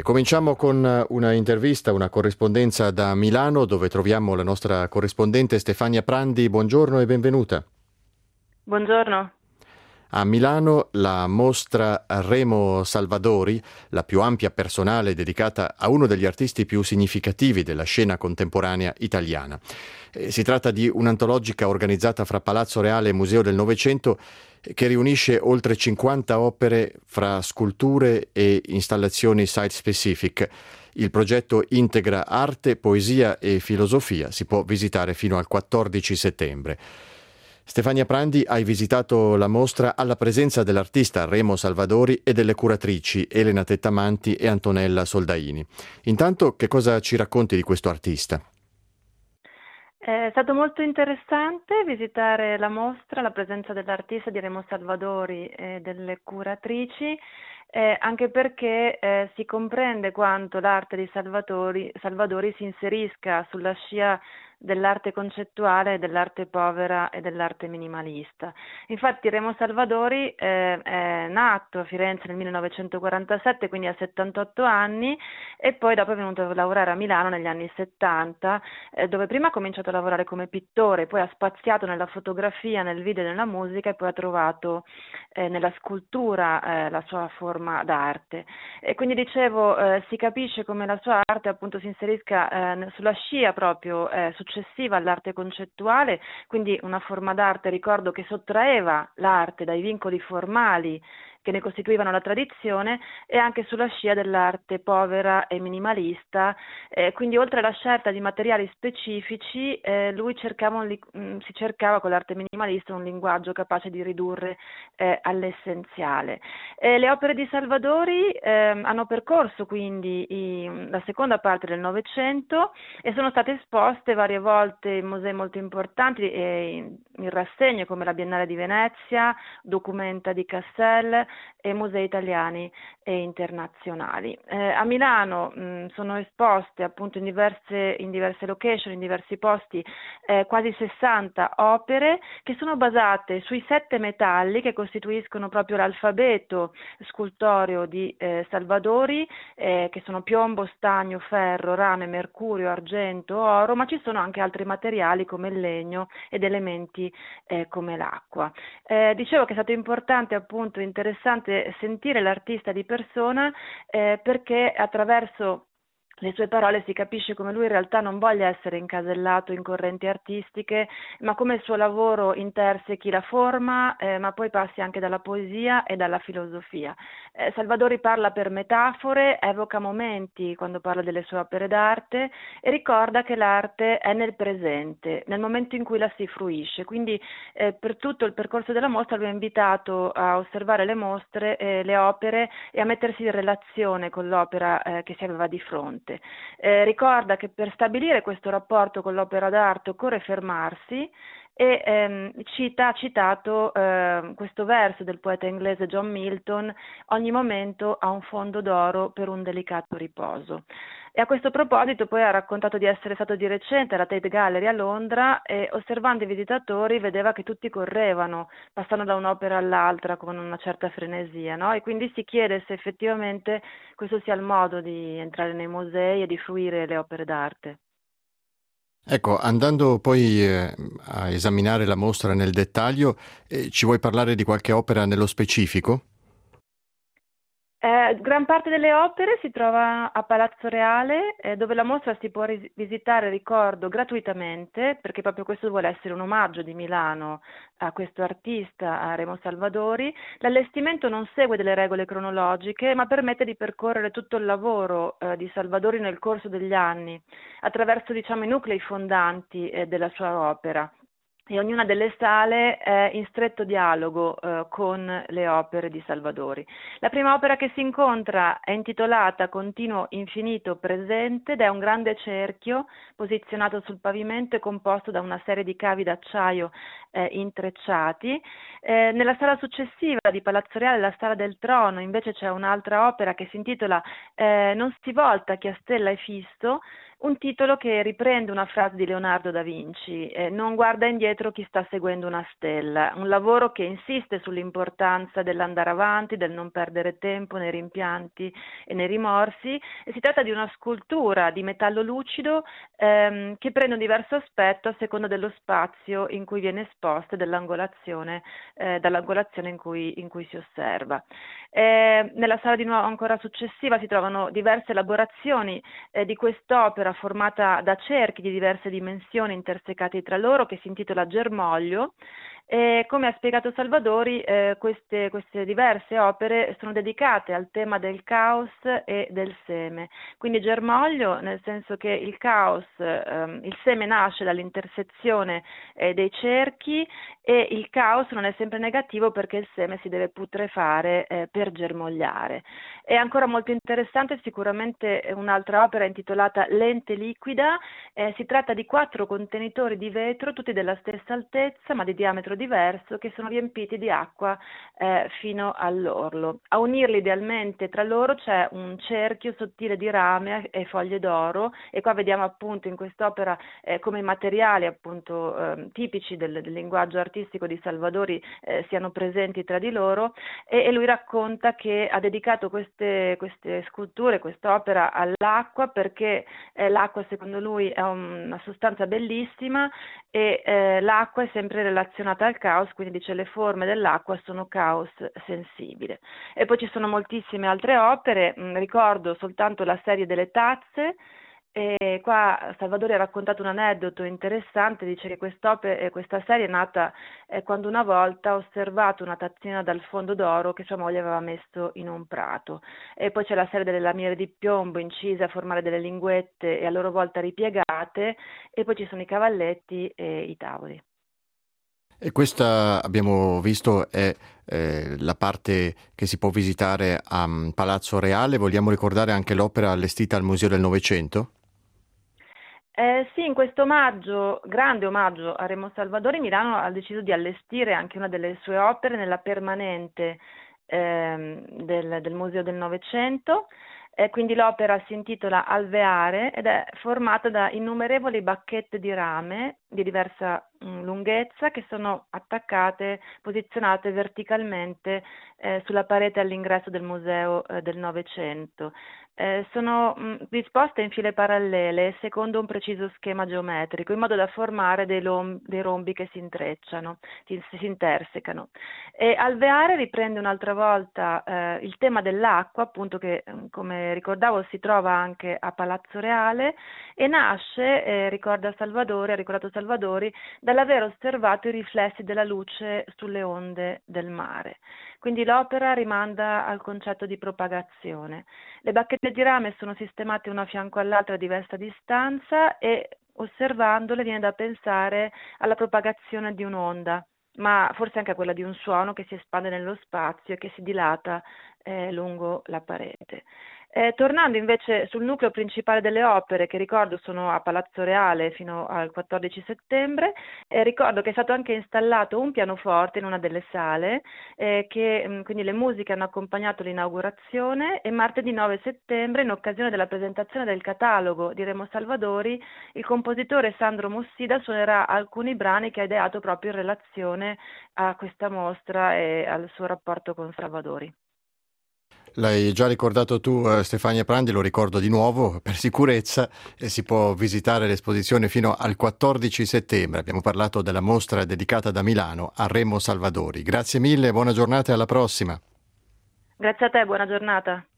E cominciamo con una intervista, una corrispondenza da Milano, dove troviamo la nostra corrispondente Stefania Prandi. Buongiorno e benvenuta. Buongiorno. A Milano la mostra Remo Salvadori, la più ampia personale dedicata a uno degli artisti più significativi della scena contemporanea italiana. Si tratta di un'antologica organizzata fra Palazzo Reale e Museo del Novecento che riunisce oltre 50 opere fra sculture e installazioni site-specific. Il progetto integra arte, poesia e filosofia. Si può visitare fino al 14 settembre. Stefania Prandi, hai visitato la mostra alla presenza dell'artista Remo Salvadori e delle curatrici Elena Tettamanti e Antonella Soldaini. Intanto, che cosa ci racconti di questo artista? È stato molto interessante visitare la mostra, la presenza dell'artista di Remo Salvadori e delle curatrici, anche perché si comprende quanto l'arte di Salvadori si inserisca sulla scia dell'arte concettuale, dell'arte povera e dell'arte minimalista. Infatti Remo Salvadori è nato a Firenze nel 1947, quindi ha 78 anni, e poi dopo è venuto a lavorare a Milano negli anni 70, dove prima ha cominciato a lavorare come pittore, poi ha spaziato nella fotografia, nel video e nella musica, e poi ha trovato nella scultura la sua forma d'arte. E quindi dicevo, si capisce come la sua arte appunto si inserisca sulla scia proprio successiva all'arte concettuale, quindi una forma d'arte, ricordo, che sottraeva l'arte dai vincoli formali che ne costituivano la tradizione, e anche sulla scia dell'arte povera e minimalista. Quindi oltre alla scelta di materiali specifici, lui si cercava con l'arte minimalista un linguaggio capace di ridurre all'essenziale. Le opere di Salvadori hanno percorso quindi la seconda parte del Novecento e sono state esposte varie volte in musei molto importanti, in rassegne come la Biennale di Venezia, Documenta di Cassel e musei italiani e internazionali. A Milano sono esposte appunto in diverse location, in diversi posti, quasi 60 opere che sono basate sui 7 metalli che costituiscono proprio l'alfabeto scultoreo di Salvadori, che sono piombo, stagno, ferro, rame, mercurio, argento, oro, ma ci sono anche altri materiali come il legno ed elementi come l'acqua. Dicevo che è stato importante, appunto, interessante sentire l'artista di persona, perché attraverso le sue parole si capisce come lui in realtà non voglia essere incasellato in correnti artistiche, ma come il suo lavoro intersechi la forma, ma poi passi anche dalla poesia e dalla filosofia. Salvadori parla per metafore, evoca momenti quando parla delle sue opere d'arte e ricorda che l'arte è nel presente, nel momento in cui la si fruisce. Quindi per tutto il percorso della mostra lui è invitato a osservare le mostre, le opere, e a mettersi in relazione con l'opera che si aveva di fronte. Ricorda che per stabilire questo rapporto con l'opera d'arte occorre fermarsi, e ha citato questo verso del poeta inglese John Milton: ogni momento ha un fondo d'oro per un delicato riposo. E a questo proposito poi ha raccontato di essere stato di recente alla Tate Gallery a Londra, e osservando i visitatori vedeva che tutti correvano, passando da un'opera all'altra con una certa frenesia, no? E quindi si chiede se effettivamente questo sia il modo di entrare nei musei e di fruire le opere d'arte. Ecco, andando poi a esaminare la mostra nel dettaglio, ci vuoi parlare di qualche opera nello specifico? Gran parte delle opere si trova a Palazzo Reale, dove la mostra si può visitare, ricordo, gratuitamente, perché proprio questo vuole essere un omaggio di Milano a questo artista, a Remo Salvadori. L'allestimento non segue delle regole cronologiche, ma permette di percorrere tutto il lavoro di Salvadori nel corso degli anni, attraverso, diciamo, i nuclei fondanti della sua opera. E ognuna delle sale è in stretto dialogo con le opere di Salvadori. La prima opera che si incontra è intitolata Continuo infinito presente, ed è un grande cerchio posizionato sul pavimento e composto da una serie di cavi d'acciaio intrecciati. Nella sala successiva di Palazzo Reale, la Sala del Trono, invece c'è un'altra opera che si intitola Non si volta chi a stella è fisso, un titolo che riprende una frase di Leonardo da Vinci: non guarda indietro chi sta seguendo una stella, un lavoro che insiste sull'importanza dell'andare avanti, del non perdere tempo nei rimpianti e nei rimorsi. E si tratta di una scultura di metallo lucido che prende un diverso aspetto a seconda dello spazio in cui viene esposta e dall'angolazione in cui si osserva. Nella sala di nuovo ancora successiva si trovano diverse elaborazioni di quest'opera formata da cerchi di diverse dimensioni intersecati tra loro, che si intitola Germoglio. E come ha spiegato Salvadori, queste diverse opere sono dedicate al tema del caos e del seme. Quindi germoglio, nel senso che il caos, il seme nasce dall'intersezione dei cerchi, e il caos non è sempre negativo perché il seme si deve putrefare per germogliare. È ancora molto interessante sicuramente un'altra opera intitolata Lente liquida. Si tratta di 4 contenitori di vetro, tutti della stessa altezza ma di diametro diverso, che sono riempiti di acqua fino all'orlo. A unirli idealmente tra loro c'è un cerchio sottile di rame e foglie d'oro, e qua vediamo appunto in quest'opera come i materiali appunto tipici del linguaggio artistico di Salvadori siano presenti tra di loro, e lui racconta che ha dedicato queste sculture, quest'opera all'acqua, perché l'acqua secondo lui è una sostanza bellissima, e l'acqua è sempre relazionata al caos, quindi dice le forme dell'acqua sono caos sensibile. E poi ci sono moltissime altre opere, ricordo soltanto la serie delle tazze. E qua Salvadori ha raccontato un aneddoto interessante, dice che questa serie è nata quando una volta ha osservato una tazzina dal fondo d'oro che sua moglie aveva messo in un prato. E poi c'è la serie delle lamiere di piombo incise a formare delle linguette e a loro volta ripiegate, e poi ci sono i cavalletti e i tavoli. E questa, abbiamo visto, è la parte che si può visitare a Palazzo Reale. Vogliamo ricordare anche l'opera allestita al Museo del Novecento? Sì, in questo omaggio, grande omaggio a Remo Salvadori, Milano ha deciso di allestire anche una delle sue opere nella permanente del Museo del Novecento. Quindi l'opera si intitola Alveare ed è formata da innumerevoli bacchette di rame di diversa lunghezza, che sono attaccate, posizionate verticalmente sulla parete all'ingresso del Museo del Novecento. Sono disposte in file parallele secondo un preciso schema geometrico, in modo da formare dei rombi che si intrecciano, si intersecano. E Alveare riprende un'altra volta il tema dell'acqua, appunto, che come ricordavo si trova anche a Palazzo Reale, e nasce, ha ricordato Salvadori, dall'aver osservato i riflessi della luce sulle onde del mare. Quindi l'opera rimanda al concetto di propagazione. Le bacchette di rame sono sistemate una a fianco all'altra a diversa distanza, e osservandole viene da pensare alla propagazione di un'onda, ma forse anche a quella di un suono che si espande nello spazio e che si dilata lungo la parete. Tornando invece sul nucleo principale delle opere, che ricordo sono a Palazzo Reale fino al 14 settembre, ricordo che è stato anche installato un pianoforte in una delle sale, quindi le musiche hanno accompagnato l'inaugurazione, e martedì 9 settembre, in occasione della presentazione del catalogo di Remo Salvadori, il compositore Sandro Mussida suonerà alcuni brani che ha ideato proprio in relazione a questa mostra e al suo rapporto con Salvadori. L'hai già ricordato tu, Stefania Prandi, lo ricordo di nuovo per sicurezza, e si può visitare l'esposizione fino al 14 settembre. Abbiamo parlato della mostra dedicata da Milano a Remo Salvadori. Grazie mille, buona giornata e alla prossima. Grazie a te, buona giornata.